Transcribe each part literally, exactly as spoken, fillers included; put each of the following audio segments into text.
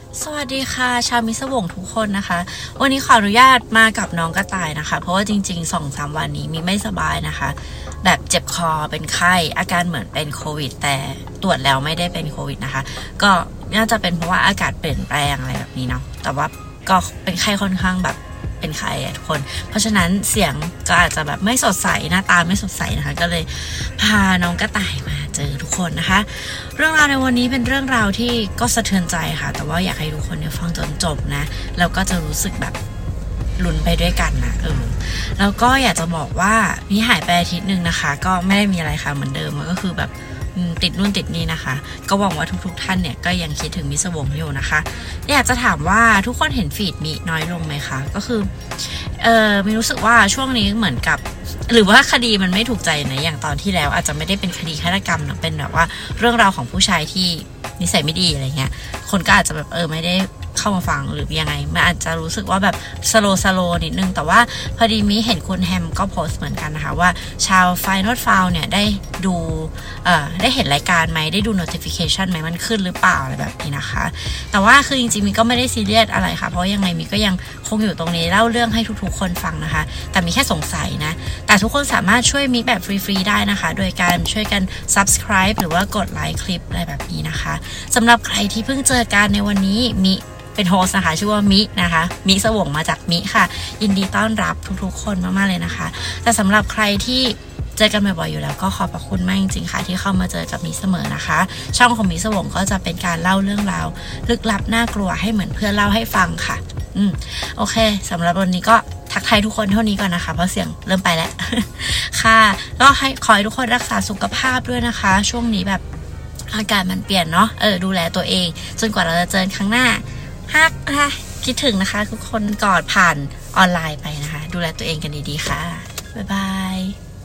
สวัสดีค่ะชาวมิสวงทุกคนนะคะวันนี้ขออนุญาตมากับน้องกระต่ายนะคะเพราะว่าจริงๆ สองถึงสาม วันนี้มีไม่สบายนะคะแบบเจ็บคอเป็นไข้อาการเหมือนเป็นโควิดแต่ตรวจแล้วไม่ได้เป็นโควิดนะคะก็น่าจะเป็นเพราะว่าอากาศเปลี่ยนแปลงอะไรแบบนี้เนาะแต่ว่าก็เป็นไข้ค่อนข้างแบบเป็นไข้อะทุกคนเพราะฉะนั้นเสียงก็อาจจะแบบไม่สดใสหน้าตาไม่สดใสนะคะก็เลยพาน้องกระต่ายมาเจอทุกคนนะคะเรื่องราวในวันนี้เป็นเรื่องราวที่ก็สะเทือนใจค่ะแต่ว่าอยากให้ทุกคนเนี่ยฟังจนจบนะแล้วก็จะรู้สึกแบบลุ้นไปด้วยกันนะเออแล้วก็อยากจะบอกว่านี่หายไปอาทิตย์นึงนะคะก็ไม่ได้มีอะไรค่ะเหมือนเดิมมันก็คือแบบติดนู่นติดนี่นะคะก็หวังว่าทุกๆท่านเนี่ยก็ยังคิดถึงมิสวงอยู่นะคะอยากจะถามว่าทุกคนเห็นฟีดมีน้อยลงไหมคะก็คือเออมีรู้สึกว่าช่วงนี้เหมือนกับหรือว่าคดีมันไม่ถูกใจนะอย่างตอนที่แล้วอาจจะไม่ได้เป็นคดีฆาตกรรมนะเป็นแบบว่าเรื่องราวของผู้ชายที่นิสัยไม่ดีอะไรเงี้ยคนก็อาจจะแบบเออไม่ได้เข้ามาฟังหรือยังไงมันอาจจะรู้สึกว่าแบบสโลสโลนิดนึงแต่ว่าพอดีมีเห็นคุณแฮมก็โพสต์เหมือนกันนะคะว่าชาว Final File เนี่ยได้ดูเอ่อได้เห็นรายการไหมได้ดู notification ไหมมันขึ้นหรือเปล่าอะไรแบบนี้นะคะแต่ว่าคือจริงๆมีก็ไม่ได้ซีเรียสอะไรค่ะเพราะยังไงมีก็ยังคงอยู่ตรงนี้เล่าเรื่องให้ทุกๆคนฟังนะคะแต่มีแค่สงสัยนะแต่ทุกคนสามารถช่วยมิแบบฟรีๆได้นะคะโดยการช่วยกัน subscribe หรือว่ากดไลค์คลิปอะไรแบบนี้นะคะสำหรับใครที่เพิ่งเจอกันในวันนี้มิเป็นโฮสต์นะคะชื่อว่ามินะคะมิสวงมาจากมิค่ะยินดีต้อนรับทุกๆคนมากๆเลยนะคะแต่สำหรับใครที่เจอกันบ่อยๆอยู่แล้วก็ขอบพระคุณมากจริงๆค่ะที่เข้ามาเจอกับมิเสมอนะคะช่องของมิสวงก็จะเป็นการเล่าเรื่องราวลึกลับน่ากลัวให้เหมือนเพื่อนเล่าให้ฟังค่ะอืมโอเคสำหรับวันนี้ก็ทักทายทุกคนเท่านี้ก่อนนะคะเพราะเสียงเริ่มไปแล้ว ค่ะก็ให้ขอให้ทุกคนรักษาสุขภาพด้วยนะคะช่วงนี้แบบอากาศมันเปลี่ยนเนาะเออดูแลตัวเองจนกว่าเราจะเจอครั้งหน้าฮักนะคะคิดถึงนะคะทุกคนก่อนผ่านออนไลน์ไปนะคะดูแลตัวเองกันดีๆค่ะบ๊ายบาย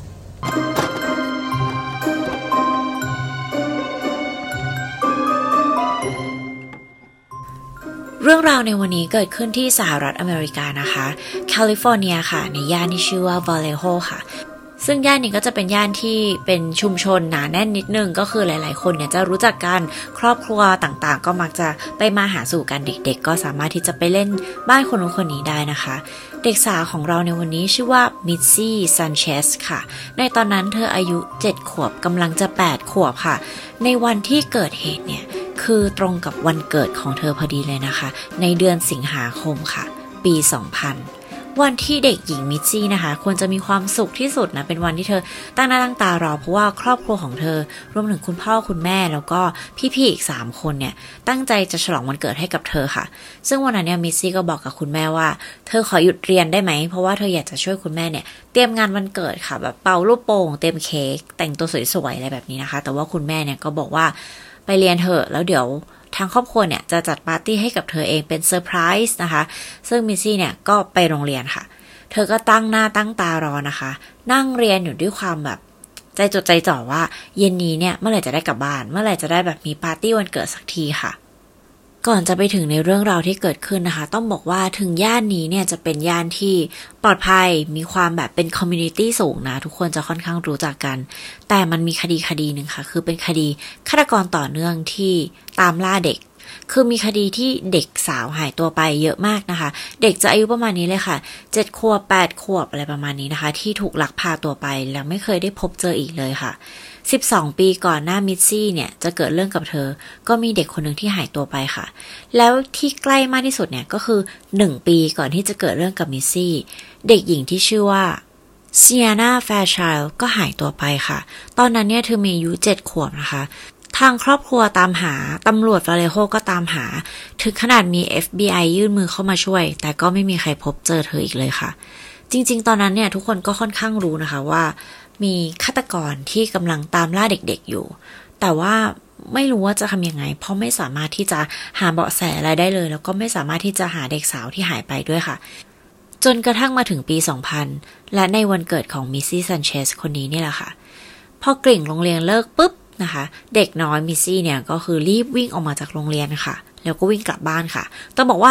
เรื่องราวในวันนี้เกิดขึ้นที่สหรัฐอเมริกานะคะแคลิฟอร์เนียค่ะในย่านที่ชื่อว่า Vallejo ค่ะซึ่งย่านนี้ก็จะเป็นย่านที่เป็นชุมชนหนาแน่นนิดนึงก็คือหลายๆคนเนี่ยจะรู้จักกันครอบครัวต่างๆก็มักจะไปมาหาสู่กันเด็กๆก็สามารถที่จะไปเล่นบ้านคนนู้นคนนี้ได้นะคะเด็กสาวของเราในวันนี้ชื่อว่ามิซซี่ซันเชสค่ะในตอนนั้นเธออายุเจ็ดขวบกำลังจะแปดขวบค่ะในวันที่เกิดเหตุเนี่ยคือตรงกับวันเกิดของเธอพอดีเลยนะคะในเดือนสิงหาคมค่ะปีสองพันวันที่เด็กหญิงมิซซี่นะคะควรจะมีความสุขที่สุดนะเป็นวันที่เธอตั้งหน้าตั้งตารอเพราะว่าครอบครัวของเธอรวมถึงคุณพ่อคุณแม่แล้วก็พี่ๆอีกสามคนเนี่ยตั้งใจจะฉลองวันเกิดให้กับเธอค่ะซึ่งวันนั้นเนี่ยมิซซี่ก็บอกกับคุณแม่ว่าเธอขอหยุดเรียนได้ไหมเพราะว่าเธออยากจะช่วยคุณแม่เนี่ยเตรียมงานวันเกิดค่ะแบบเป่าลูกโป่งเตรียมเค้กแต่งตัวสวยๆอะไรแบบนี้นะคะแต่ว่าคุณแม่เนี่ยก็บอกว่าไปเรียนเถอะแล้วเดี๋ยวทางครอบครัวเนี่ยจะจัดปาร์ตี้ให้กับเธอเองเป็นเซอร์ไพรส์นะคะซึ่งมิซซี่เนี่ยก็ไปโรงเรียนค่ะเธอก็ตั้งหน้าตั้งตารอนะคะนั่งเรียนอยู่ด้วยความแบบใจจดใจจ่อว่าเย็นนี้เนี่ยเมื่อไหร่จะได้กลับบ้านเมื่อไหร่จะได้แบบมีปาร์ตี้วันเกิดสักทีค่ะก่อนจะไปถึงในเรื่องราวที่เกิดขึ้นนะคะต้องบอกว่าถึงย่านนี้เนี่ยจะเป็นย่านที่ปลอดภัยมีความแบบเป็นคอมมูนิตี้สูงนะทุกคนจะค่อนข้างรู้จักกันแต่มันมีคดีคดีหนึ่งค่ะคือเป็นคดีฆาตกรต่อเนื่องที่ตามล่าเด็กคือมีคดีที่เด็กสาวหายตัวไปเยอะมากนะคะเด็กจะอายุประมาณนี้เลยค่ะเจ็ดขวบแปดขวบอะไรประมาณนี้นะคะที่ถูกลักพาตัวไปแล้วไม่เคยได้พบเจออีกเลยค่ะสิบสองปีก่อนหน้ามิซซี่เนี่ยจะเกิดเรื่องกับเธอก็มีเด็กคนหนึ่งที่หายตัวไปค่ะแล้วที่ใกล้มากที่สุดเนี่ยก็คือหนึ่งปีก่อนที่จะเกิดเรื่องกับมิซซี่เด็กหญิงที่ชื่อว่าเซียนาแฟร์ไชลด์ก็หายตัวไปค่ะตอนนั้นเนี่ยเธอมีอายุเจ็ดขวบนะคะทางครอบครัวตามหาตำรวจวาเลโฮก็ตามหาถึงขนาดมี เอฟ บี ไอ ยื่นมือเข้ามาช่วยแต่ก็ไม่มีใครพบเจอเธออีกเลยค่ะจริงๆตอนนั้นเนี่ยทุกคนก็ค่อนข้างรู้นะคะว่ามีฆาตกรที่กำลังตามล่าเด็กๆอยู่แต่ว่าไม่รู้ว่าจะทำยังไงเพราะไม่สามารถที่จะหาเบาะแสอะไรได้เลยแล้วก็ไม่สามารถที่จะหาเด็กสาวที่หายไปด้วยค่ะจนกระทั่งมาถึงปีสองพันและในวันเกิดของมิซซี่ซันเชสคนนี้นี่แหละค่ะพอกริ่งโรงเรียนเลิกปุ๊บนะคะเด็กน้อยมิซซี่เนี่ยก็คือรีบวิ่งออกมาจากโรงเรียนค่ะแล้วก็วิ่งกลับบ้านค่ะต้องบอกว่าโ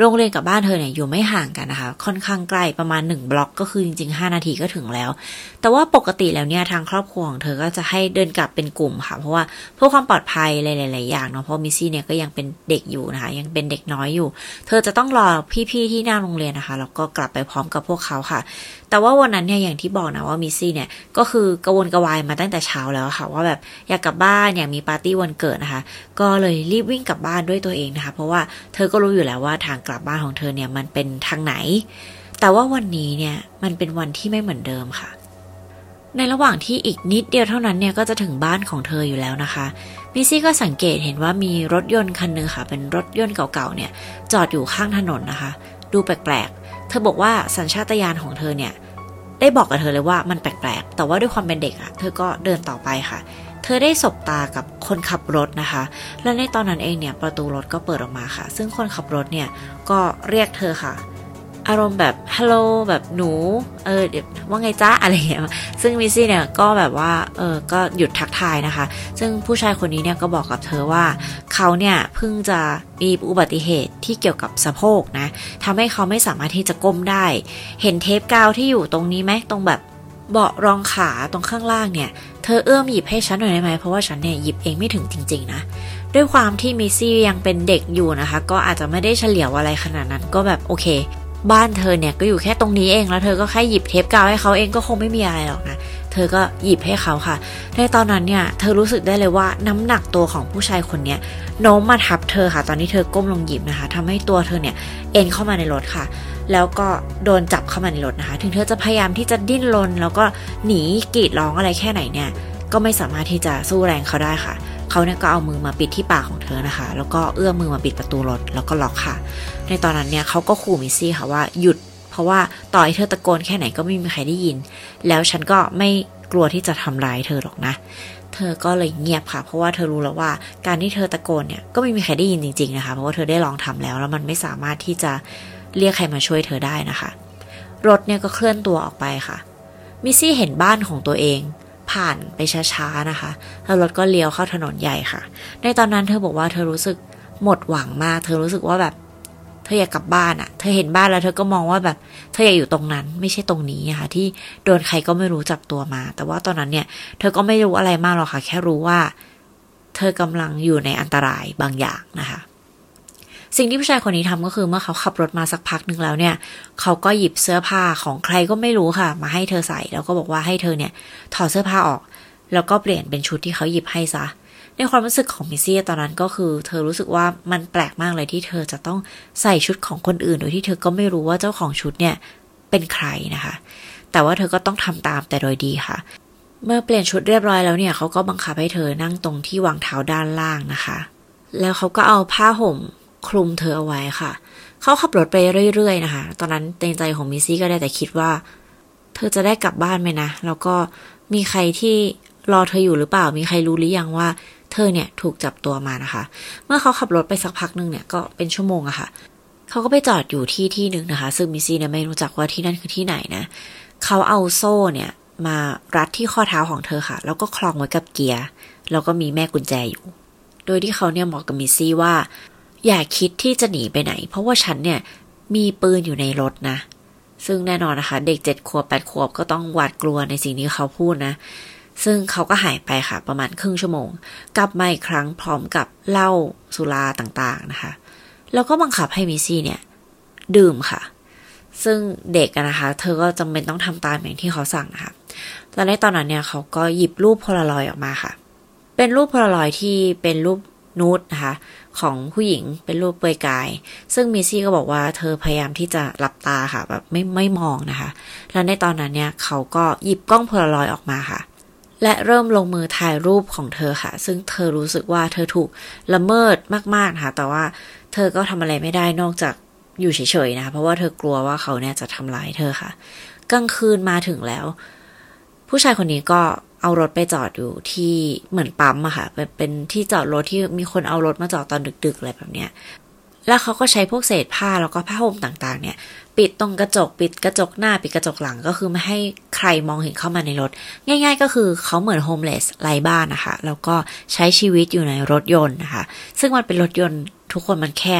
โรงเรียนกับบ้านเธอเนี่ยอยู่ไม่ห่างกันนะคะค่อนข้างใกล้ประมาณหนึ่งบล็อกก็คือจริงๆห้านาทีก็ถึงแล้วแต่ว่าปกติแล้วเนี่ยทางครอบครัวของเธอก็จะให้เดินกลับเป็นกลุ่มค่ะเพราะว่าเพื่อความปลอดภัยหลายๆอย่างเนาะเพราะมิสซี่เนี่ยก็ยังเป็นเด็กอยู่นะคะยังเป็นเด็กน้อยอยู่เธอจะต้องรอพี่ๆที่หน้าโรงเรียนนะคะแล้วก็กลับไปพร้อมกับพวกเขาค่ะแต่ว่าวันนั้นเนี่ยอย่างที่บอกนะว่ามิสซี่เนี่ยก็คือกระวนกระวายมาตั้งแต่เช้าแล้วค่ะว่าแบบอยากกลับบ้านอยากมีปาร์ตี้วันเกิดนะคะก็เลยรีบวิ่งกลับบ้านด้วยตัวเองนะคะเพราะว่าเธอก็รู้อยู่แล้วว่าทางกลับบ้านของเธอเนี่ยมันเป็นทางไหนแต่ว่าวันนี้เนี่ยมันเป็นวันที่ไม่เหมือนเดิมค่ะในระหว่างที่อีกนิดเดียวเท่านั้นเนี่ยก็จะถึงบ้านของเธออยู่แล้วนะคะมิสซี่ก็สังเกตเห็นว่ามีรถยนต์คันนึงค่ะเป็นรถยนต์เก่าๆเนี่ยจอดอยู่ข้างถนนนะคะดูแปลกๆเธอบอกว่าสัญชาตญาณของเธอเนี่ยได้บอกกับเธอเลยว่ามันแปลกๆแต่ว่าด้วยความเป็นเด็กอะเธอก็เดินต่อไปค่ะเธอได้สบตากับคนขับรถนะคะและในตอนนั้นเองเนี่ยประตูรถก็เปิดออกมาค่ะซึ่งคนขับรถเนี่ยก็เรียกเธอค่ะอารมณ์แบบฮัลโหลแบบหนูเออเดี๋ยวว่าไงจ๊ะอะไรอย่างเงี้ยซึ่งมิสซี่เนี่ยก็แบบว่าเออก็หยุดทักทายนะคะซึ่งผู้ชายคนนี้เนี่ยก็บอกกับเธอว่าเขาเนี่ยเพิ่งจะมีอุบัติเหตุที่เกี่ยวกับสะโพกนะทำให้เขาไม่สามารถที่จะก้มได้เห็นเทปกาวที่อยู่ตรงนี้ไหมตรงแบบเบาะรองขาตรงข้างล่างเนี่ยเธอเอื้อมหยิบให้ฉันหน่อยได้ไหมเพราะว่าฉันเนี่ยหยิบเองไม่ถึงจริงๆนะด้วยความที่มิสซี่ยังเป็นเด็กอยู่นะคะก็อาจจะไม่ได้เฉลียวอะไรขนาดนั้นก็แบบโอเคบ้านเธอเนี่ยก็อยู่แค่ตรงนี้เองแล้วเธอก็แค่หยิบเทปกาวให้เขาเองก็คงไม่มีอะไรหรอกนะเธอก็หยิบให้เขาค่ะในตอนนั้นเนี่ยเธอรู้สึกได้เลยว่าน้ำหนักตัวของผู้ชายคนนี้โน้มมาทับเธอค่ะตอนนี้เธอก้มลงหยิบนะคะทำให้ตัวเธอเนี่ยเอ็นเข้ามาในรถค่ะแล้วก็โดนจับเข้ามาในรถนะคะถึงเธอจะพยายามที่จะดิ้นรนแล้วก็หนีกรีดร้องอะไรแค่ไหนเนี่ยก็ไม่สามารถที่จะสู้แรงเขาได้ค่ะเขาเนี่ยก็เอามือมาปิดที่ปากของเธอนะคะแล้วก็เอื้อมมือมาปิดประตูรถแล้วก็ล็อกค่ะในตอนนั้นเนี่ยเขาก็ขู่มิสซี่ค่ะว่าหยุดเพราะว่าต่อให้เธอตะโกนแค่ไหนก็ไม่มีใครได้ยินแล้วฉันก็ไม่กลัวที่จะทำร้ายเธอหรอกนะเธอก็เลยเงียบค่ะเพราะว่าเธอรู้แล้วว่าการที่เธอตะโกนเนี่ยก็ไม่มีใครได้ยินจริงๆนะคะเพราะว่าเธอได้ลองทำแล้วแล้วมันไม่สามารถที่จะเรียกใครมาช่วยเธอได้นะคะรถเนี่ยก็เคลื่อนตัวออกไปค่ะมิสซี่เห็นบ้านของตัวเองผ่านไปช้าๆนะคะแล้วรถก็เลี้ยวเข้าถนนใหญ่ค่ะในตอนนั้นเธอบอกว่าเธอรู้สึกหมดหวังมากเธอรู้สึกว่าแบบเธออยากกลับบ้านอะเธอเห็นบ้านแล้วเธอก็มองว่าแบบเธออยากอยู่ตรงนั้นไม่ใช่ตรงนี้นะคะที่โดนใครก็ไม่รู้จับตัวมาแต่ว่าตอนนั้นเนี่ยเธอก็ไม่รู้อะไรมากหรอกค่ะแค่รู้ว่าเธอกำลังอยู่ในอันตรายบางอย่างนะคะสิ่งที่ผู้ชายคนนี้ทำก็คือเมื่อเขาขับรถมาสักพักนึงแล้วเนี่ยเขาก็หยิบเสื้อผ้าของใครก็ไม่รู้ค่ะมาให้เธอใส่แล้วก็บอกว่าให้เธอเนี่ยถอดเสื้อผ้าออกแล้วก็เปลี่ยนเป็นชุดที่เขาหยิบให้ซะในความรู้สึกของมิสซี่ตอนนั้นก็คือเธอรู้สึกว่ามันแปลกมากเลยที่เธอจะต้องใส่ชุดของคนอื่นโดยที่เธอก็ไม่รู้ว่าเจ้าของชุดเนี่ยเป็นใครนะคะแต่ว่าเธอก็ต้องทำตามแต่โดยดีค่ะเมื่อเปลี่ยนชุดเรียบร้อยแล้วเนี่ยเขาก็บังคับให้เธอนั่งตรงที่วางเท้าด้านล่างนะคะแล้วเขาก็เอาผ้าห่มคลุมเธอเอาไว้ค่ะเขาขับรถไปเรื่อยๆนะคะตอนนั้นในใจของมิสซี่ก็ได้แต่คิดว่าเธอจะได้กลับบ้านไหมนะแล้วก็มีใครที่รอเธออยู่หรือเปล่ามีใครรู้หรือยังว่าเธอเนี่ยถูกจับตัวมานะคะเมื่อเขาขับรถไปสักพักนึงเนี่ยก็เป็นชั่วโมงอะค่ะเขาก็ไปจอดอยู่ที่ที่นึงนะคะซึ่งมิสซี่เนี่ยไม่รู้จักว่าที่นั่นคือที่ไหนนะเขาเอาโซ่เนี่ยมารัดที่ข้อเท้าของเธอค่ะแล้วก็คล้องไว้กับเกียร์แล้วก็มีแม่กุญแจอยู่โดยที่เขาเนี่ยบอกกับมิสซี่ว่าอย่าคิดที่จะหนีไปไหนเพราะว่าฉันเนี่ยมีปืนอยู่ในรถนะซึ่งแน่นอนนะคะเด็กเจ็ดขวบแปดขวบก็ต้องหวาดกลัวในสิ่งที่เขาพูดนะซึ่งเขาก็หายไปค่ะประมาณครึ่งชั่วโมงกลับมาอีกครั้งพร้อมกับเหล้าสุราต่างๆนะคะแล้วก็บังคับให้มิสซี่เนี่ยดื่มค่ะซึ่งเด็กนะคะเธอก็จำเป็นต้องทำตามอย่างที่เขาสั่งนะคะแล้วในตอนนั้นเนี่ยเขาก็หยิบรูปโพลารอยด์ออกมาค่ะเป็นรูปโพลารอยด์ที่เป็นรูปนูดนะคะของผู้หญิงเป็นรูปเปลือยกายซึ่งมิสซี่ก็บอกว่าเธอพยายามที่จะหลับตาค่ะแบบไม่ไม่มองนะคะแล้วในตอนนั้นเนี่ยเขาก็หยิบกล้องโพลารอยด์ออกมาค่ะและเริ่มลงมือถ่ายรูปของเธอค่ะซึ่งเธอรู้สึกว่าเธอถูกละเมิดมากๆนะคะแต่ว่าเธอก็ทำอะไรไม่ได้นอกจากอยู่เฉยๆนะคะเพราะว่าเธอกลัวว่าเขาเนี่ยจะทำร้ายเธอค่ะกลางคืนมาถึงแล้วผู้ชายคนนี้ก็เอารถไปจอดอยู่ที่เหมือนปั๊มอะค่ะเป็นที่จอดรถที่มีคนเอารถมาจอดตอนดึกๆอะไรแบบเนี้ยแล้วเขาก็ใช้พวกเศษผ้าแล้วก็ผ้าห่มต่างๆเนี่ยปิดตรงกระจกปิดกระจกหน้าปิดกระจกหลังก็คือไม่ให้ใครมองเห็นเข้ามาในรถง่ายๆก็คือเขาเหมือนโฮมเลสไร้บ้านนะคะแล้วก็ใช้ชีวิตอยู่ในรถยนต์นะคะซึ่งมันเป็นรถยนต์ทุกคนมันแคบ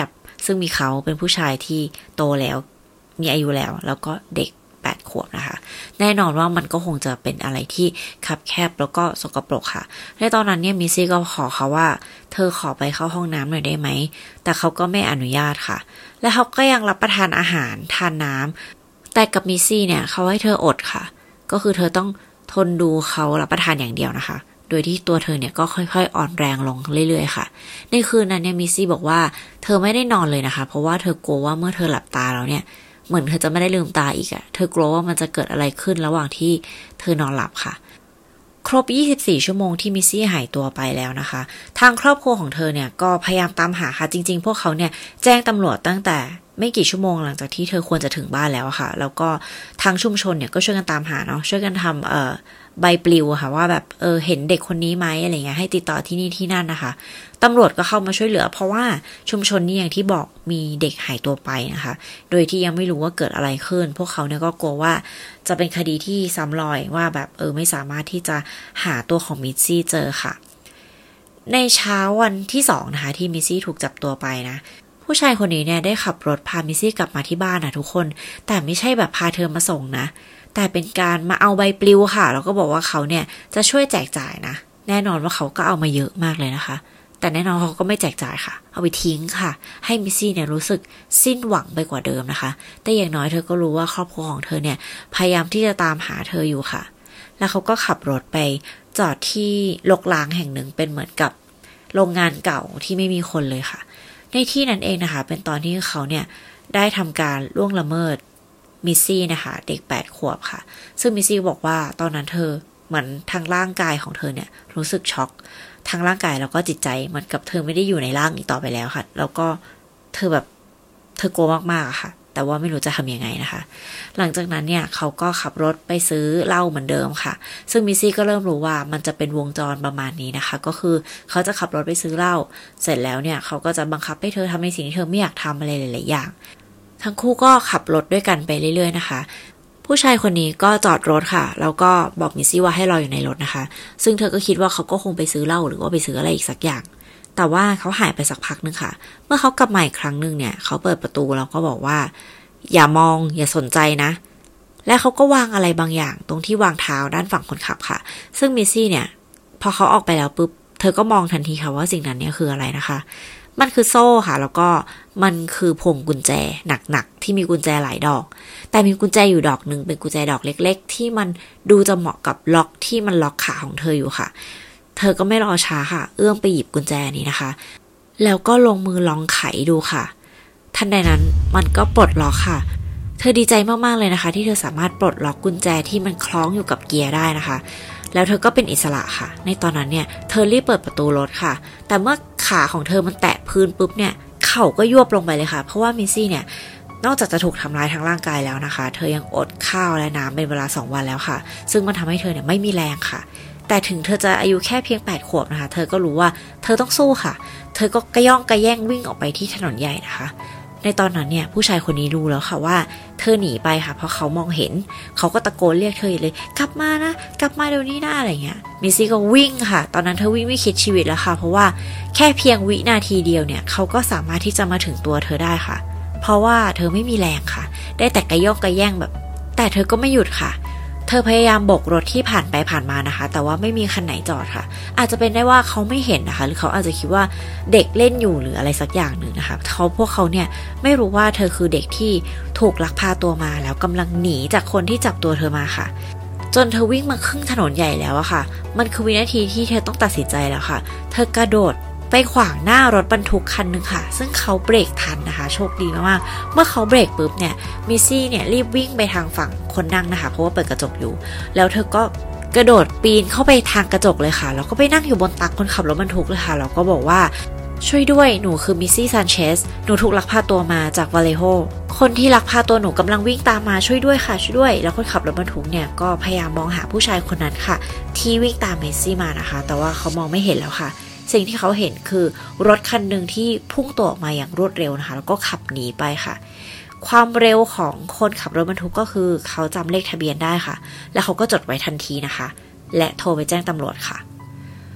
ซึ่งมีเขาเป็นผู้ชายที่โตแล้วมีอายุแล้วแล้วก็เด็กแปดขวบนะคะแน่นอนว่ามันก็คงจะเป็นอะไรที่คับแคบแล้วก็สกปรกค่ะในตอนนั้นเนี่ยมิซี่ก็ขอเขาว่าเธอขอไปเข้าห้องน้ำหน่อยได้ไหมแต่เขาก็ไม่อนุญาตค่ะและเขาก็ยังรับประทานอาหารทานน้ำแต่กับมิซี่เนี่ยเขาให้เธออดค่ะก็คือเธอต้องทนดูเขารับประทานอย่างเดียวนะคะโดยที่ตัวเธอเนี่ยก็ค่อยๆอ่อนแรงลงเรื่อยๆค่ะในคืนนั้นเนี่ยมิซี่บอกว่าเธอไม่ได้นอนเลยนะคะเพราะว่าเธอกลัวว่าเมื่อเธอหลับตาแล้วเนี่ยเหมือนเธอจะไม่ได้ลืมตาอีกอะเธอกลัวว่ามันจะเกิดอะไรขึ้นระหว่างที่เธอนอนหลับค่ะครบยี่สิบสี่ชั่วโมงที่มิซี่หายตัวไปแล้วนะคะทางครอบครัวของเธอเนี่ยก็พยายามตามหาค่ะจริงๆพวกเขาเนี่ยแจ้งตำรวจตั้งแต่ไม่กี่ชั่วโมงหลังจากที่เธอควรจะถึงบ้านแล้วค่ะแล้วก็ทางชุมชนเนี่ยก็ช่วยกันตามหาเนาะช่วยกันทำเอ่อใบปลิวค่ะว่าแบบเออเห็นเด็กคนนี้ไหมอะไรเงี้ยให้ติดต่อที่นี่ที่นั่นนะคะตำรวจก็เข้ามาช่วยเหลือเพราะว่าชุมชนนี้อย่างที่บอกมีเด็กหายตัวไปนะคะโดยที่ยังไม่รู้ว่าเกิดอะไรขึ้นพวกเขาเนี่ยก็กลัวว่าจะเป็นคดีที่ซ้ำรอยว่าแบบเออไม่สามารถที่จะหาตัวของมิสซี่เจอค่ะในเช้าวันที่สองนะคะที่มิสซี่ถูกจับตัวไปนะผู้ชายคนนี้เนี่ยได้ขับรถพามิสซี่กลับมาที่บ้านนะทุกคนแต่ไม่ใช่แบบพาเธอมาส่งนะแต่เป็นการมาเอาใบปลิวค่ะแล้วก็บอกว่าเขาเนี่ยจะช่วยแจกจ่ายนะแน่นอนว่าเขาก็เอามาเยอะมากเลยนะคะแต่แน่นอนเขาก็ไม่แจกจ่ายค่ะเอาไปทิ้งค่ะให้มิสซี่เนี่ยรู้สึกสิ้นหวังไปกว่าเดิมนะคะแต่อย่างน้อยเธอก็รู้ว่าครอบครัวของเธอเนี่ยพยายามที่จะตามหาเธออยู่ค่ะแล้วเขาก็ขับรถไปจอดที่รกร้างแห่งหนึ่งเป็นเหมือนกับโรงงานเก่าที่ไม่มีคนเลยค่ะในที่นั้นเองนะคะเป็นตอนที่เขาเนี่ยได้ทำการล่วงละเมิดมิสซี่นะคะเด็กแปดขวบค่ะซึ่งมิสซี่บอกว่าตอนนั้นเธอเหมือนทางร่างกายของเธอเนี่ยรู้สึกช็อกทางร่างกายแล้วก็จิตใจเหมือนกับเธอไม่ได้อยู่ในร่างอีกต่อไปแล้วค่ะแล้วก็เธอแบบเธอกลัวมากๆอะค่ะแต่ว่าไม่รู้จะทำยังไงนะคะหลังจากนั้นเนี่ยเขาก็ขับรถไปซื้อเหล้าเหมือนเดิมค่ะซึ่งมิสซี่ก็เริ่มรู้ว่ามันจะเป็นวงจรประมาณนี้นะคะก็คือเขาจะขับรถไปซื้อเหล้าเสร็จแล้วเนี่ยเขาก็จะบังคับให้เธอทำในสิ่งที่เธอไม่อยากทำอะไรหลายๆอย่างทั้งคู่ก็ขับรถด้วยกันไปเรื่อยๆนะคะผู้ชายคนนี้ก็จอดรถค่ะแล้วก็บอกมิสซี่ว่าให้รออยู่ในรถนะคะซึ่งเธอก็คิดว่าเขาก็คงไปซื้อเหล้าหรือว่าไปซื้ออะไรอีกสักอย่างแต่ว่าเขาหายไปสักพักนึงค่ะเมื่อเขากลับมาอีกครั้งนึงเนี่ยเขาเปิดประตูแล้วก็บอกว่าอย่ามองอย่าสนใจนะและเขาก็วางอะไรบางอย่างตรงที่วางเท้าด้านฝั่งคนขับค่ะซึ่งมิสซี่เนี่ยพอเขาออกไปแล้วปุ๊บเธอก็มองทันทีค่ะว่าสิ่งนั้นเนี่ยคืออะไรนะคะมันคือโซ่ค่ะแล้วก็มันคือพวงกุญแจหนักๆที่มีกุญแจหลายดอกแต่มีกุญแจอยู่ดอกนึงเป็นกุญแจดอกเล็กๆที่มันดูจะเหมาะกับล็อกที่มันล็อกขาของเธออยู่ค่ะเธอก็ไม่รอช้าค่ะเอื้อมไปหยิบกุญแจนี้นะคะแล้วก็ลงมือลองไขดูค่ะทันใดนั้นมันก็ปลดล็อกค่ะเธอดีใจมากๆเลยนะคะที่เธอสามารถปลดล็อกกุญแจที่มันคล้องอยู่กับเกียร์ได้นะคะแล้วเธอก็เป็นอิสระค่ะในตอนนั้นเนี่ยเธอรีบเปิดประตูรถค่ะแต่เมื่อขาของเธอมันแตะพื้นปุ๊บเนี่ยเข่าก็ยวบลงไปเลยค่ะเพราะว่ามิสซี่เนี่ยนอกจากจะถูกทำร้ายทางร่างกายแล้วนะคะเธอยังอดข้าวและน้ำเป็นเวลาสองวันแล้วค่ะซึ่งมันทำให้เธอเนี่ยไม่มีแรงค่ะแต่ถึงเธอจะอายุแค่เพียงแปดขวบนะคะเธอก็รู้ว่าเธอต้องสู้ค่ะเธอก็กระย่องกระแย่งวิ่งออกไปที่ถนนใหญ่นะคะในตอนนั้นเนี่ยผู้ชายคนนี้รู้แล้วค่ะว่าเธอหนีไปค่ะเพราะเขามองเห็นเขาก็ตะโกนเรียกเธอเลยกลับมานะกลับมาเดี๋ยวนี้นะอะไรเงี้ยมิสซี่ก็วิ่งค่ะตอนนั้นเธอวิ่งไม่คิดชีวิตแล้วค่ะเพราะว่าแค่เพียงวินาทีเดียวเนี่ยเขาก็สามารถที่จะมาถึงตัวเธอได้ค่ะเพราะว่าเธอไม่มีแรงค่ะได้แต่กระย่องกระแย่งแบบแต่เธอก็ไม่หยุดค่ะเธอพยายามโบกรถที่ผ่านไปผ่านมานะคะแต่ว่าไม่มีคันไหนจอดค่ะอาจจะเป็นได้ว่าเขาไม่เห็นนะคะหรือเขาอาจจะคิดว่าเด็กเล่นอยู่หรืออะไรสักอย่างหนึ่งนะคะเขาพวกเขาเนี่ยไม่รู้ว่าเธอคือเด็กที่ถูกลักพาตัวมาแล้วกำลังหนีจากคนที่จับตัวเธอมาค่ะจนเธอวิ่งมาครึ่งถนนใหญ่แล้วอะค่ะมันคือวินาทีที่เธอต้องตัดสินใจแล้วค่ะเธอกระโดดไปขวางหน้ารถบรรทุกคันนึงค่ะซึ่งเขาเบรกทันนะคะโชคดีมากๆเมื่อเขาเบรกปุ๊บเนี่ยมิสซี่เนี่ยรีบวิ่งไปทางฝั่งคนนั่งนะคะเพราะว่าเปิดกระจกอยู่แล้วเธอก็กระโดดปีนเข้าไปทางกระจกเลยค่ะแล้วก็ไปนั่งอยู่บนตักคนขับรถบรรทุกเลยค่ะแล้วก็บอกว่าช่วยด้วยหนูคือมิสซี่ซานเชสหนูถูกลักพาตัวมาจากวาเลโฮคนที่ลักพาตัวหนูกำลังวิ่งตามมาช่วยด้วยค่ะช่วยด้วยแล้วคนขับรถบรรทุกเนี่ยก็พยายามมองหาผู้ชายคนนั้นค่ะที่วิ่งตามมิสซี่มานะคะแต่ว่าเขามองไม่เห็นแล้วค่ะสิ่งที่เขาเห็นคือรถคันหนึ่งที่พุ่งตัวออกมาอย่างรวดเร็วนะคะแล้วก็ขับหนีไปค่ะความเร็วของคนขับรถบรรทุกก็คือเขาจำเลขทะเบียนได้ค่ะแล้วเขาก็จดไว้ทันทีนะคะและโทรไปแจ้งตำรวจค่ะ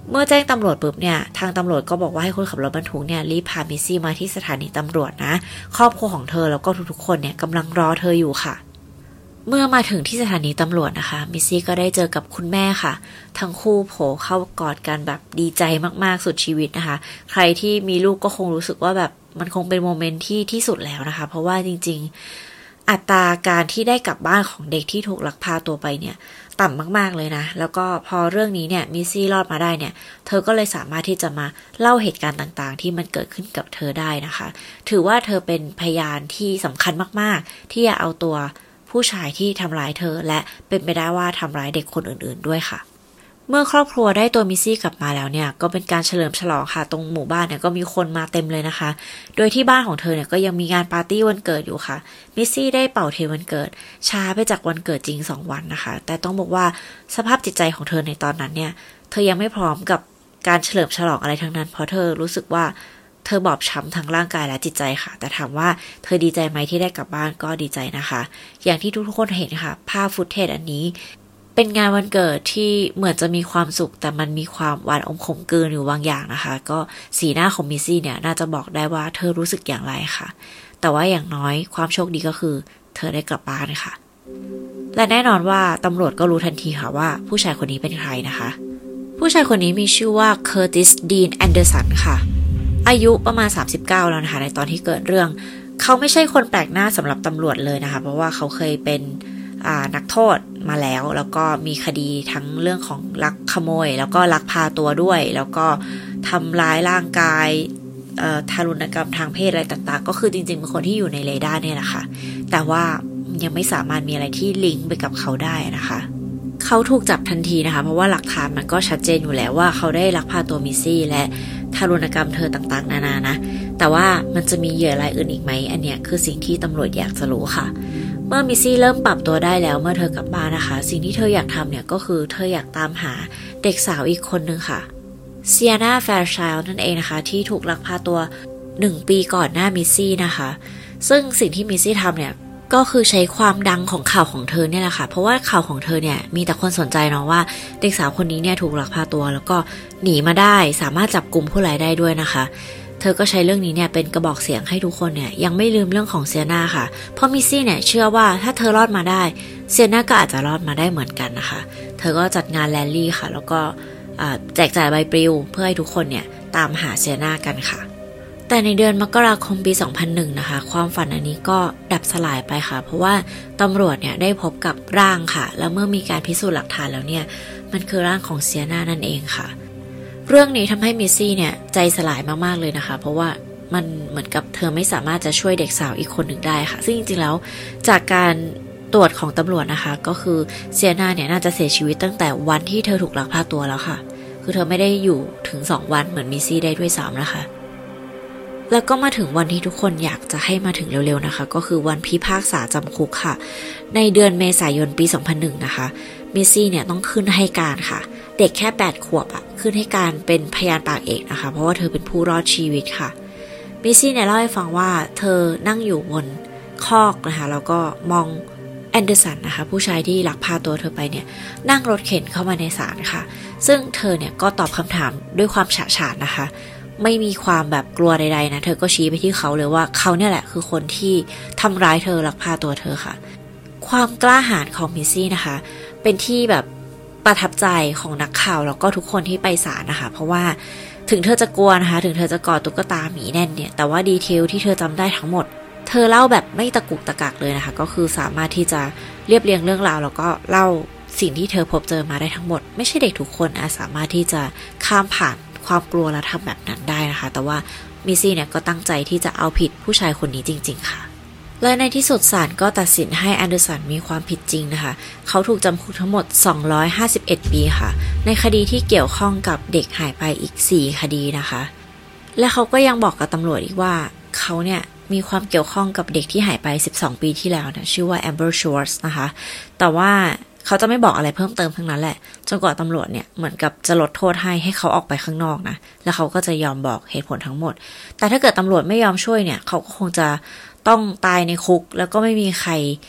เมื่อแจ้งตำรวจปุ๊บเนี่ยทางตำรวจก็บอกว่าให้คนขับรถบรรทุกเนี่ยรีบพามิสซี่มาที่สถานีตำรวจนะครอบครัวของเธอแล้วก็ทุกๆคนเนี่ยกำลังรอเธออยู่ค่ะเมื่อมาถึงที่สถานีตำรวจนะคะมิสซี่ก็ได้เจอกับคุณแม่ค่ะทั้งคู่โผล่เข้ากอดกันแบบดีใจมากๆสุดชีวิตนะคะใครที่มีลูกก็คงรู้สึกว่าแบบมันคงเป็นโมเมนต์ที่ที่สุดแล้วนะคะเพราะว่าจริงๆอัตราการที่ได้กลับบ้านของเด็กที่ถูกลักพาตัวไปเนี่ยต่ำมากๆเลยนะแล้วก็พอเรื่องนี้เนี่ยมิสซี่รอดมาได้เนี่ยเธอก็เลยสามารถที่จะมาเล่าเหตุการณ์ต่างๆที่มันเกิดขึ้นกับเธอได้นะคะถือว่าเธอเป็นพยานที่สำคัญมากๆที่จะเอาตัวผู้ชายที่ทำร้ายเธอและเป็นไปได้ว่าทำร้ายเด็กคนอื่นๆด้วยค่ะเมื่อครอบครัวได้ตัวมิสซี่กลับมาแล้วเนี่ยก็เป็นการเฉลิมฉลองค่ะตรงหมู่บ้านเนี่ยก็มีคนมาเต็มเลยนะคะโดยที่บ้านของเธอเนี่ยก็ยังมีงานปาร์ตี้วันเกิดอยู่ค่ะมิสซี่ได้เป่าเทียนวันเกิดช้าไปจากวันเกิดจริงสองวันนะคะแต่ต้องบอกว่าสภาพจิตใจของเธอในตอนนั้นเนี่ยเธอยังไม่พร้อมกับการเฉลิมฉลองอะไรทั้งนั้นเพราะเธอรู้สึกว่าเธอบอบช้ำทั้งร่างกายและจิตใจค่ะแต่ถามว่าเธอดีใจไหมที่ได้กลับบ้านก็ดีใจนะคะอย่างที่ทุกๆคนเห็นค่ะภาพฟุตเทจอันนี้เป็นงานวันเกิดที่เหมือนจะมีความสุขแต่มันมีความหวานอมขมกลืนอยู่บางอย่างนะคะก็สีหน้าของมิสซี่เนี่ยน่าจะบอกได้ว่าเธอรู้สึกอย่างไรค่ะแต่ว่าอย่างน้อยความโชคดีก็คือเธอได้กลับบ้านค่ะและแน่นอนว่าตำรวจก็รู้ทันทีค่ะว่าผู้ชายคนนี้เป็นใครนะคะผู้ชายคนนี้มีชื่อว่าเคอร์ติส ดีน แอนเดอร์สันค่ะอายุประมาณสามสิบเก้าแล้วนะคะในตอนที่เกิดเรื่องเขาไม่ใช่คนแปลกหน้าสำหรับตำรวจเลยนะคะเพราะว่าเขาเคยเป็นนักโทษมาแล้วแล้วก็มีคดีทั้งเรื่องของลักขโมยแล้วก็ลักพาตัวด้วยแล้วก็ทำร้ายร่างกายทารุณกรรมทางเพศอะไรต่างๆก็คือจริงๆเป็นคนที่อยู่ในเรดาร์เนี่ยแหละค่ะแต่ว่ายังไม่สามารถมีอะไรที่ลิงก์ไปกับเขาได้นะคะเขาถูกจับทันทีนะคะเพราะว่าหลักฐานมันก็ชัดเจนอยู่แล้วว่าเขาได้ลักพาตัวมิสซี่และทารุณกรรมเธอต่างๆนานานะแต่ว่ามันจะมีเหยื่อรายอื่นอีกไหมอันเนี้ยคือสิ่งที่ตำรวจอยากจะรู้ค่ะเมื่อมิสซี่เริ่มปรับตัวได้แล้วเมื่อเธอกลับบ้านนะคะสิ่งที่เธออยากทำเนี่ยก็คือเธออยากตามหาเด็กสาวอีกคนนึงค่ะเซียนาแฟร์ชัยล์นั่นเองนะคะที่ถูกลักพาตัวหนึ่งปีก่อนหน้ามิสซี่นะคะซึ่งสิ่งที่มิสซี่ทำเนี่ยก็คือใช้ความดังของข่าวของเธอเนี่ยแหละค่ะเพราะว่าข่าวของเธอเนี่ยมีแต่คนสนใจเนาะว่าเด็กสาวคนนี้เนี่ยถูกลักพาตัวแล้วก็หนีมาได้สามารถจับกุมผู้ร้ายได้ด้วยนะคะเธอก็ใช้เรื่องนี้เนี่ยเป็นกระบอกเสียงให้ทุกคนเนี่ยยังไม่ลืมเรื่องของเซียนาค่ะเพราะมิสซี่เนี่ยเชื่อว่าถ้าเธอรอดมาได้เซียนาก็อาจจะรอดมาได้เหมือนกันนะคะเธอก็จัดงานแรลลี่ค่ะแล้วก็แจกจ่ายใบปลิวเพื่อให้ทุกคนเนี่ยตามหาเซียนากันค่ะแต่ในเดือนมกราคมปีสองพันหนึ่งนะคะความฝันอันนี้ก็ดับสลายไปค่ะเพราะว่าตำรวจเนี่ยได้พบกับร่างค่ะแล้วเมื่อมีการพิสูจน์หลักฐานแล้วเนี่ยมันคือร่างของเซียนานั่นเองค่ะเรื่องนี้ทำให้มิสซี่เนี่ยใจสลายมากๆเลยนะคะเพราะว่ามันเหมือนกับเธอไม่สามารถจะช่วยเด็กสาวอีกคนหนึ่งได้ค่ะซึ่งจริงๆแล้วจากการตรวจของตำรวจนะคะก็คือเซียนาเนี่ยน่าจะเสียชีวิตตั้งแต่วันที่เธอถูกลักพาตัวแล้วค่ะคือเธอไม่ได้อยู่ถึงสองวันเหมือนมิสซี่ได้ด้วยซ้ำนะคะแล้วก็มาถึงวันที่ทุกคนอยากจะให้มาถึงเร็วๆนะคะก็คือวันพิพากษาจำคุกค่ะในเดือนเมษายนปีสองพันหนึ่งนะคะมิสซี่เนี่ยต้องขึ้นให้การค่ะเด็กแค่แปดขวบอ่ะขึ้นให้การเป็นพยานปากเอกนะคะเพราะว่าเธอเป็นผู้รอดชีวิตค่ะมิสซี่เนี่ยเล่าให้ฟังว่าเธอนั่งอยู่บนคอกนะคะแล้วก็มองแอนเดอร์สันนะคะผู้ชายที่ลักพาตัวเธอไปเนี่ยนั่งรถเข็นเข้ามาในศาลค่ะซึ่งเธอเนี่ยก็ตอบคำถามด้วยความฉะฉานนะคะไม่มีความแบบกลัวใดๆนะเธอก็ชี้ไปที่เขาเลยว่าเขาเนี่ยแหละคือคนที่ทำร้ายเธอลักพาตัวเธอค่ะความกล้าหาญของมิสซี่นะคะเป็นที่แบบประทับใจของนักข่าวแล้วก็ทุกคนที่ไปศาลนะคะเพราะว่าถึงเธอจะกลัวนะคะถึงเธอจะกอดตุ๊กตาหมีแน่นเนี่ยแต่ว่าดีเทลที่เธอจำได้ทั้งหมดเธอเล่าแบบไม่ตะกุกตะกักเลยนะคะก็คือสามารถที่จะเรียบเรียงเรื่องราวแล้วก็เล่าสิ่งที่เธอพบเจอมาได้ทั้งหมดไม่ใช่เด็กทุกคนอาจสามารถที่จะข้ามผ่านความกลัวและทำแบบนั้นได้นะคะแต่ว่ามิสซี่เนี่ยก็ตั้งใจที่จะเอาผิดผู้ชายคนนี้จริงๆค่ะและในที่สุดศาลก็ตัดสินให้แอนเดอร์สันมีความผิดจริงนะคะเขาถูกจำคุกทั้งหมดสองร้อยห้าสิบเอ็ดปีค่ะในคดีที่เกี่ยวข้องกับเด็กหายไปอีกสี่คดีนะคะและเขาก็ยังบอกกับตำรวจอีกว่าเขาเนี่ยมีความเกี่ยวข้องกับเด็กที่หายไปสิบสองปีที่แล้วนะชื่อว่าแอมเบอร์ชวอร์ตซ์นะคะแต่ว่าเขาจะไม่บอกอะไรเพิ่มเติมทั้งนั้นแหละจนกว่าตำรวจเนี่ยเหมือนกับจะลดโทษให้ให้เขาออกไปข้างนอกนะแล้วเขาก็จะยอมบอกเหตุผลทั้งหมดแต่ถ้าเกิดตำรวจไม่ยอมช่วยเนี่ยเขาก็คงจะต้องตายในคุกแล้วก็ไม่มีใคร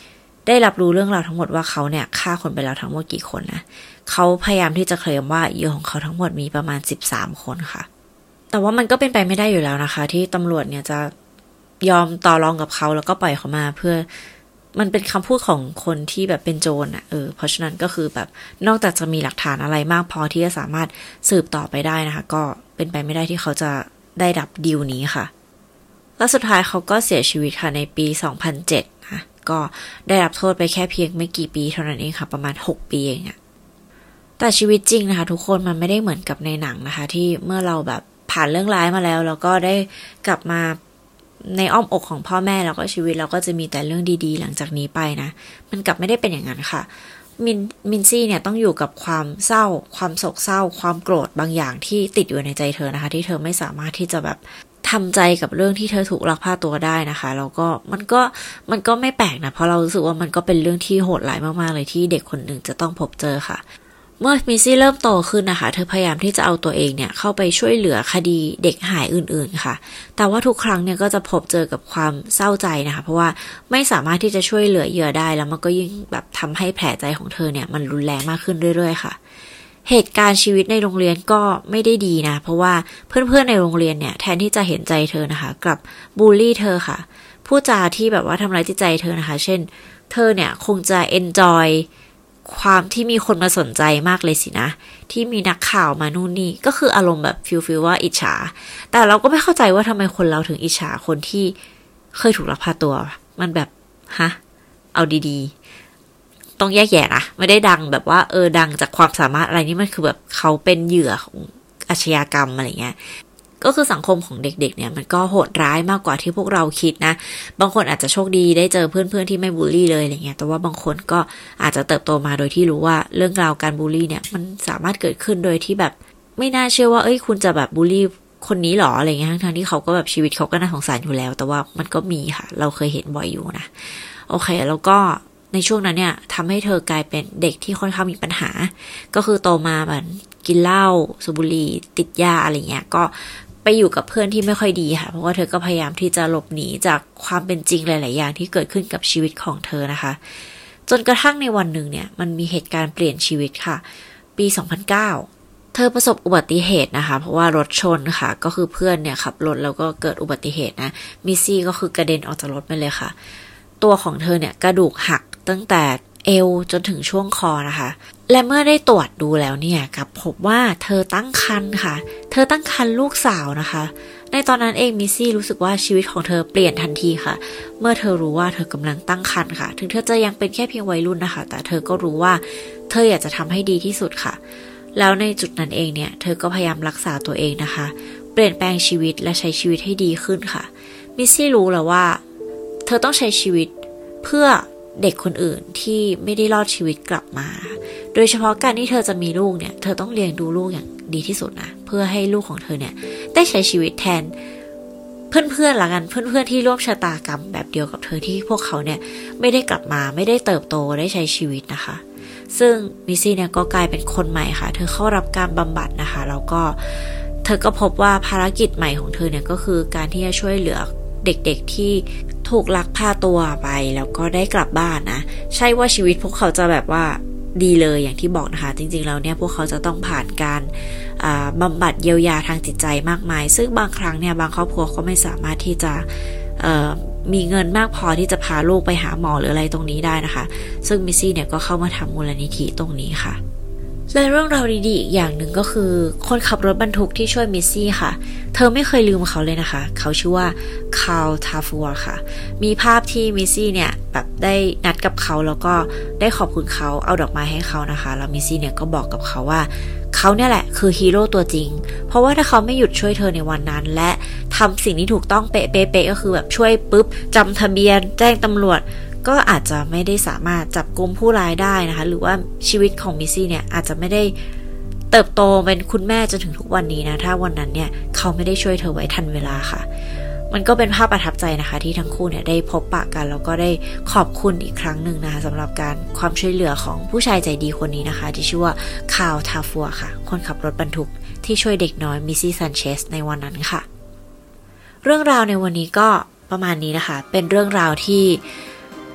ได้รับรู้เรื่องราวทั้งหมดว่าเขาเนี่ยฆ่าคนไปแล้วทั้งหมดกี่คนนะเขาพยายามที่จะเคลมว่าเหยื่อของเขาทั้งหมดมีประมาณสิบสามคนค่ะแต่ว่ามันก็เป็นไปไม่ได้อยู่แล้วนะคะที่ตำรวจเนี่ยจะยอมต่อรองกับเขาแล้วก็ปล่อยเขามาเพื่อมันเป็นคำพูดของคนที่แบบเป็นโจรอ่ะเออเพราะฉะนั้นก็คือแบบนอกจากจะมีหลักฐานอะไรมากพอที่จะสามารถสืบต่อไปได้นะคะก็เป็นไปไม่ได้ที่เขาจะได้รับดีลนี้ค่ะและสุดท้ายเขาก็เสียชีวิตค่ะในปีสองพันเจ็ดนะก็ได้รับโทษไปแค่เพียงไม่กี่ปีเท่านั้นเองค่ะประมาณหกปีเองอะแต่ชีวิตจริงนะคะทุกคนมันไม่ได้เหมือนกับในหนังนะคะที่เมื่อเราแบบผ่านเรื่องร้ายมาแล้วแล้วก็ได้กลับมาในอ้อมอกของพ่อแม่แล้วก็ชีวิตเราก็จะมีแต่เรื่องดีๆหลังจากนี้ไปนะมันกลับไม่ได้เป็นอย่างนั้นค่ะมินมินซี่เนี่ยต้องอยู่กับความเศร้าความโศกเศร้าความโกรธบางอย่างที่ติดอยู่ในใจเธอนะคะที่เธอไม่สามารถที่จะแบบทำใจกับเรื่องที่เธอถูกลักพาตัวได้นะคะแล้วก็มันก็มันก็ไม่แปลกนะเพราะเรารู้สึกว่ามันก็เป็นเรื่องที่โหดร้ายมากๆเลยที่เด็กคนหนึ่งจะต้องพบเจอค่ะเมื่อมิซี่เริ่มโตขึ้นนะคะเธอพยายามที่จะเอาตัวเองเนี่ยเข้าไปช่วยเหลือคดีเด็กหายอื่นๆค่ะแต่ว่าทุกครั้งเนี่ยก็จะพบเจอกับความเศร้าใจนะคะเพราะว่าไม่สามารถที่จะช่วยเหลือเหยื่อได้แล้วมันก็ยิ่งแบบทำให้แผลใจของเธอเนี่ยมันรุนแรงมากขึ้นเรื่อยๆค่ะเหตุการณ์ชีวิตในโรงเรียนก็ไม่ได้ดีนะเพราะว่าเพื่อนๆในโรงเรียนเนี่ยแทนที่จะเห็นใจเธอนะคะกลับบูลลี่เธอค่ะพูดจาที่แบบว่าทำร้ายจิตใจเธอนะคะเช่นเธอเนี่ยคงจะเอนจอยความที่มีคนมาสนใจมากเลยสินะที่มีนักข่าวมานู่นนี่ก็คืออารมณ์แบบฟิลฟิลว่าอิจฉาแต่เราก็ไม่เข้าใจว่าทำไมคนเราถึงอิจฉาคนที่เคยถูกลักพาตัวมันแบบฮะเอาดีๆต้องแยกแยะนะไม่ได้ดังแบบว่าเออดังจากความสามารถอะไรนี่มันคือแบบเขาเป็นเหยื่อของอาชญากรรมอะไรเงี้ยก็คือสังคมของเด็กๆเนี่ยมันก็โหดร้ายมากกว่าที่พวกเราคิดนะบางคนอาจจะโชคดีได้เจอเพื่อนๆที่ไม่บูลลี่เลยอะไรเงี้ยแต่ว่าบางคนก็อาจจะเติบโตมาโดยที่รู้ว่าเรื่องราวการบูลลี่เนี่ยมันสามารถเกิดขึ้นโดยที่แบบไม่น่าเชื่อว่าเอ้ยคุณจะแบบบูลลี่คนนี้หรออะไรเงี้ยทั้งๆที่เขาก็แบบชีวิตเขาก็น่าสงสารอยู่แล้วแต่ว่ามันก็มีค่ะเราเคยเห็นบ่อยอยู่นะโอเคแล้วก็ในช่วงนั้นเนี่ยทำให้เธอกลายเป็นเด็กที่ค่อนข้างมีปัญหาก็คือโตมาแบบกินเหล้าสูบบุหรี่ติดยาอะไรเงี้ยก็ไปอยู่กับเพื่อนที่ไม่ค่อยดีค่ะเพราะว่าเธอก็พยายามที่จะหลบหนีจากความเป็นจริงหลายๆอย่างที่เกิดขึ้นกับชีวิตของเธอนะคะจนกระทั่งในวันหนึ่งเนี่ยมันมีเหตุการณ์เปลี่ยนชีวิตค่ะปีสองพันเก้าเธอประสบอุบัติเหตุนะคะเพราะว่ารถชนค่ะก็คือเพื่อนเนี่ยขับรถแล้วก็เกิดอุบัติเหตุนะมิซี่ก็คือกระเด็นออกจากรถไปเลยค่ะตัวของเธอเนี่ยกระดูกหักตั้งแต่เอวจนถึงช่วงคอนะคะและเมื่อได้ตรวจดูแล้วเนี่ยกลับพบว่าเธอตั้งครรภ์ค่ะเธอตั้งครรภ์ลูกสาวนะคะในตอนนั้นเองมิซี่รู้สึกว่าชีวิตของเธอเปลี่ยนทันทีค่ะเมื่อเธอรู้ว่าเธอกำลังตั้งครรภ์ค่ะถึงเธอจะยังเป็นแค่เพียงวัยรุ่นนะคะแต่เธอก็รู้ว่าเธออยากจะทำให้ดีที่สุดค่ะแล้วในจุดนั้นเองเนี่ยเธอก็พยายามรักษาตัวเองนะคะเปลี่ยนแปลงชีวิตและใช้ชีวิตให้ดีขึ้นค่ะมิซี่รู้แล้วว่าเธอต้องใช้ชีวิตเพื่อเด็กคนอื่นที่ไม่ได้รอดชีวิตกลับมาโดยเฉพาะการที่เธอจะมีลูกเนี่ยเธอต้องเลี้ยงดูลูกอย่างดีที่สุดนะเพื่อให้ลูกของเธอเนี่ยได้ใช้ชีวิตแทนเพื่อนๆละกันเพื่อนๆที่ร่วมชะตากรรมแบบเดียวกับเธอที่พวกเขาเนี่ยไม่ได้กลับมาไม่ได้เติบโตได้ใช้ชีวิตนะคะซึ่งมิซี่เนี่ยก็กลายเป็นคนใหม่ค่ะเธอเข้ารับการบำบัดนะคะแล้วก็เธอก็พบว่าภารกิจใหม่ของเธอเนี่ยก็คือการที่จะช่วยเหลือเด็กๆที่ถูกลักพาตัวไปแล้วก็ได้กลับบ้านนะใช่ว่าชีวิตพวกเขาจะแบบว่าดีเลยอย่างที่บอกนะคะจริงๆแล้วเนี่ยพวกเขาจะต้องผ่านการบำบัดเยียวยาทางจิตใจมากมายซึ่งบางครั้งเนี่ยบางครอบครัวก็ไม่สามารถที่จะมีเงินมากพอที่จะพาลูกไปหาหมอหรืออะไรตรงนี้ได้นะคะซึ่งมิซี่เนี่ยก็เข้ามาทำมูลนิธิตรงนี้ค่ะและเรื่องราวดีๆอีกอย่างหนึ่งก็คือคนขับรถบรรทุกที่ช่วยมิซี่ค่ะเธอไม่เคยลืมเขาเลยนะคะเขาชื่อว่าคาร์ล ทาฟัวค่ะมีภาพที่มิซี่เนี่ยแบบได้นัดกับเขาแล้วก็ได้ขอบคุณเขาเอาดอกไม้ให้เขานะคะแล้วมิซี่เนี่ยก็บอกกับเขาว่าเขาเนี่ยแหละคือฮีโร่ตัวจริงเพราะว่าถ้าเขาไม่หยุดช่วยเธอในวันนั้นและทำสิ่งที่ถูกต้องเป๊ะๆๆก็คือแบบช่วยปุ๊บจำทะเบียนแจ้งตำรวจก็อาจจะไม่ได้สามารถจับกุมผู้ร้ายได้นะคะหรือว่าชีวิตของมิซี่เนี่ยอาจจะไม่ได้เติบโตเป็นคุณแม่จนถึงทุกวันนี้นะถ้าวันนั้นเนี่ยเขาไม่ได้ช่วยเธอไว้ทันเวลาค่ะมันก็เป็นภาพประทับใจนะคะที่ทั้งคู่เนี่ยได้พบปะกันแล้วก็ได้ขอบคุณอีกครั้งหนึ่งนะคะสำหรับการความช่วยเหลือของผู้ชายใจดีคนนี้นะคะที่ชื่อว่าคาร์ล ทาฟัวค่ะคนขับรถบรรทุกที่ช่วยเด็กน้อยมิซี่ซันเชสในวันนั้นค่ะเรื่องราวในวันนี้ก็ประมาณนี้นะคะเป็นเรื่องราวที่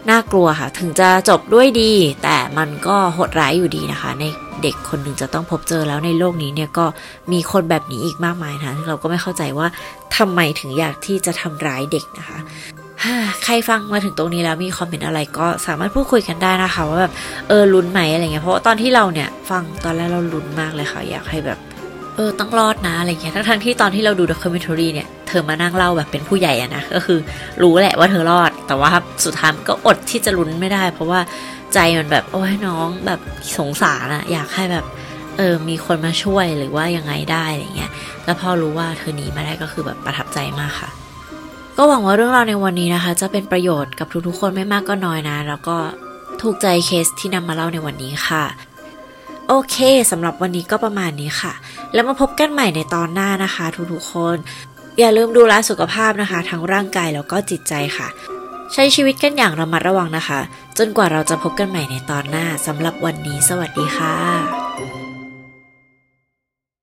น่ากลัวค่ะถึงจะจบด้วยดีแต่มันก็โหดร้ายอยู่ดีนะคะในเด็กคนหนึ่งจะต้องพบเจอแล้วในโลกนี้เนี่ยก็มีคนแบบนี้อีกมากมายนะเราก็ไม่เข้าใจว่าทำไมถึงอยากที่จะทำร้ายเด็กนะคะใครฟังมาถึงตรงนี้แล้วมีคอมเมนต์อะไรก็สามารถพูดคุยกันได้นะคะว่าแบบเออลุ้นไหมอะไรเงี้ยเพราะตอนที่เราเนี่ยฟังตอนแรกเราลุ้นมากเลยค่ะอยากให้แบบเออต้องรอดนะอะไรเงี้ยทั้งๆที่ตอนที่เราดูด็อกคิวเมนทารีเนี่ยเธอมานั่งเล่าแบบเป็นผู้ใหญ่อะนะก็คือรู้แหละว่าเธอรอดแต่ว่าสุดท้ายก็อดที่จะลุ้นไม่ได้เพราะว่าใจมันแบบโอ้ยน้องแบบสงสารอะอยากให้แบบเออมีคนมาช่วยหรือว่ายังไงได้อะไรเงี้ยแล้วพอรู้ว่าเธอหนีมาได้ก็คือแบบประทับใจมากค่ะก็หวังว่าเรื่องราวในวันนี้นะคะจะเป็นประโยชน์กับทุกๆคนไม่มากก็น้อยนะแล้วก็ถูกใจเคสที่นำมาเล่าในวันนี้ค่ะโอเคสำหรับวันนี้ก็ประมาณนี้ค่ะแล้วมาพบกันใหม่ในตอนหน้านะคะทุกๆคนอย่าลืมดูแลสุขภาพนะคะทั้งร่างกายแล้วก็จิตใจค่ะใช้ชีวิตกันอย่างระมัดระวังนะคะจนกว่าเราจะพบกันใหม่ในตอนหน้าสำหรับวันนี้สวัสดีค่ะ